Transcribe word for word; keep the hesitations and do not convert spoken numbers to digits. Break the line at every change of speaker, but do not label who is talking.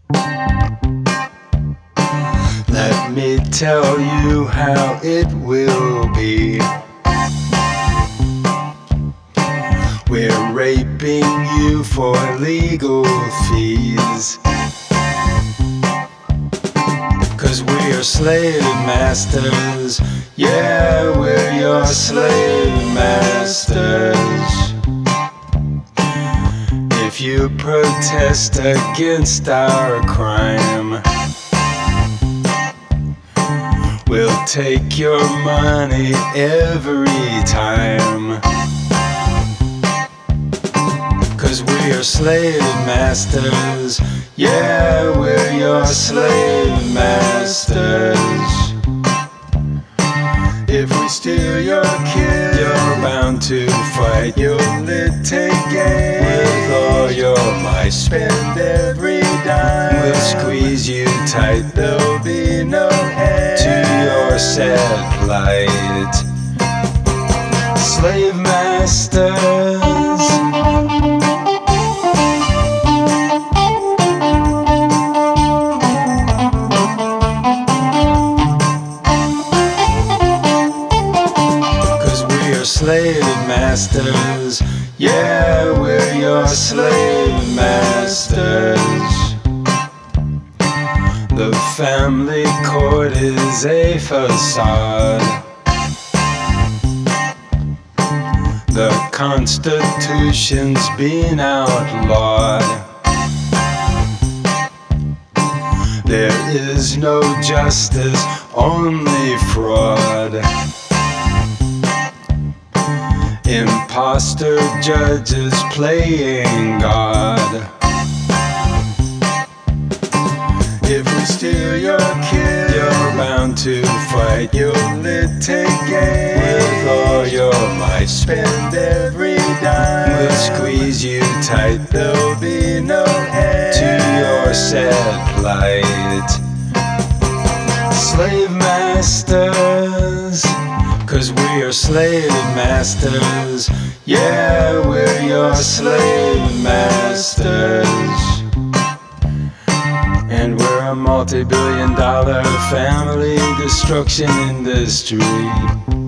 Let me tell you how it will be. We're raping you for legal fees, 'cause we're slave masters. Yeah, we're your slave masters. If you protest against our crime, we'll take your money every time. 'Cause we're slave masters. Yeah, we're your slave masters. If we steal your kid, you're bound to fight. You'll litigate with all your might. Spend every dime. We'll squeeze you tight. There'll be no end to your sad plight. Slave masters. Slave masters, yeah, we're your slave masters. The family court is a facade. The Constitution's been outlawed. There is no justice, only fraud. Imposter judges playing God. If we steal your kid, you're bound to fight. You'll litigate with all your might. Spend every dime. We'll squeeze you tight. There'll be no end to your sad plight. Slave masters. 'Cause we are slave masters. Yeah, we're your slave masters. And we're a multi-billion dollar family destruction industry.